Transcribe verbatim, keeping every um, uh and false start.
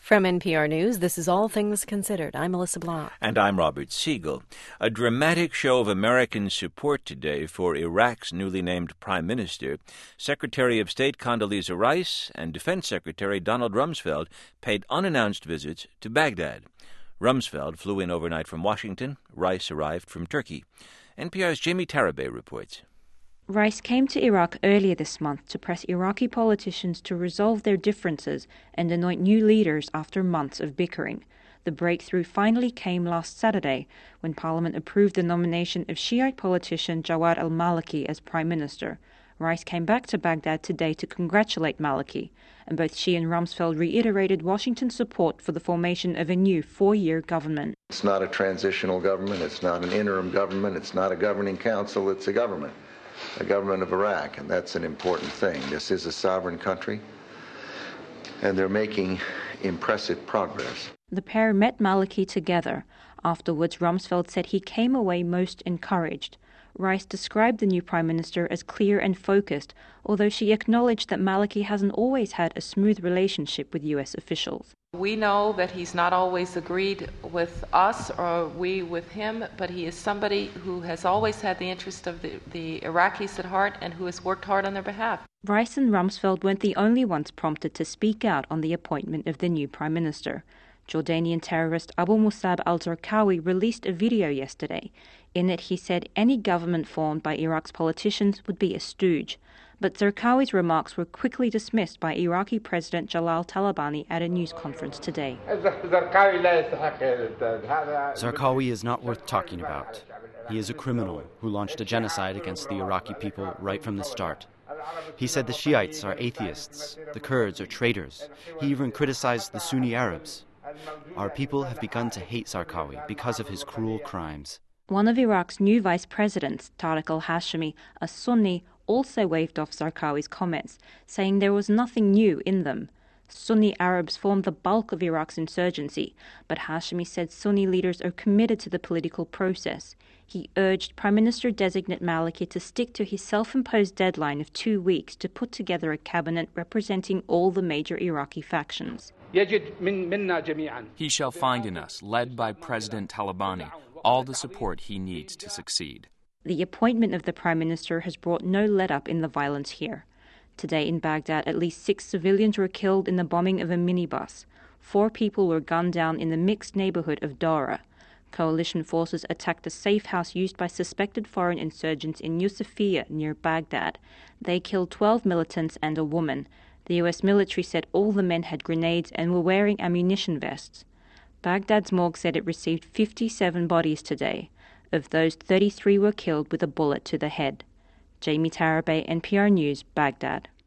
From N P R News, this is All Things Considered. I'm Melissa Blanc. And I'm Robert Siegel. A dramatic show of American support today for Iraq's newly named Prime Minister. Secretary of State Condoleezza Rice and Defense Secretary Donald Rumsfeld paid unannounced visits to Baghdad. Rumsfeld flew in overnight from Washington. Rice arrived from Turkey. N P R's Jamie Tarabay reports. Rice came to Iraq earlier this month to press Iraqi politicians to resolve their differences and anoint new leaders after months of bickering. The breakthrough finally came last Saturday when Parliament approved the nomination of Shiite politician Jawad al-Maliki as Prime Minister. Rice came back to Baghdad today to congratulate Maliki, and both she and Rumsfeld reiterated Washington's support for the formation of a new four-year government. It's not a transitional government, it's not an interim government, it's not a governing council, it's a government. The government of Iraq, and that's an important thing. This is a sovereign country, and they're making impressive progress. The pair met Maliki together. Afterwards, Rumsfeld said he came away most encouraged. Rice described the new prime minister as clear and focused, although she acknowledged that Maliki hasn't always had a smooth relationship with U S officials. We know that he's not always agreed with us or we with him, but he is somebody who has always had the interest of the, the Iraqis at heart and who has worked hard on their behalf. Rice and Rumsfeld weren't the only ones prompted to speak out on the appointment of the new prime minister. Jordanian terrorist Abu Musab al-Zarqawi released a video yesterday. In it, he said any government formed by Iraq's politicians would be a stooge. But Zarqawi's remarks were quickly dismissed by Iraqi President Jalal Talabani at a news conference today. Zarqawi is not worth talking about. He is a criminal who launched a genocide against the Iraqi people right from the start. He said the Shiites are atheists, the Kurds are traitors. He even criticized the Sunni Arabs. Our people have begun to hate Zarqawi because of his cruel crimes. One of Iraq's new vice presidents, Tariq al-Hashimi, a Sunni, also waved off Zarqawi's comments, saying there was nothing new in them. Sunni Arabs formed the bulk of Iraq's insurgency, but Hashimi said Sunni leaders are committed to the political process. He urged Prime Minister-designate Maliki to stick to his self-imposed deadline of two weeks to put together a cabinet representing all the major Iraqi factions. He shall find in us, led by President Talabani, all the support he needs to succeed. The appointment of the Prime Minister has brought no let-up in the violence here. Today in Baghdad, at least six civilians were killed in the bombing of a minibus. Four people were gunned down in the mixed neighborhood of Dara. Coalition forces attacked a safe house used by suspected foreign insurgents in Yusufiyah near Baghdad. They killed twelve militants and a woman. The U S military said all the men had grenades and were wearing ammunition vests. Baghdad's morgue said it received fifty-seven bodies today. Of those, thirty-three were killed with a bullet to the head. Jamie Tarabay, N P R News, Baghdad.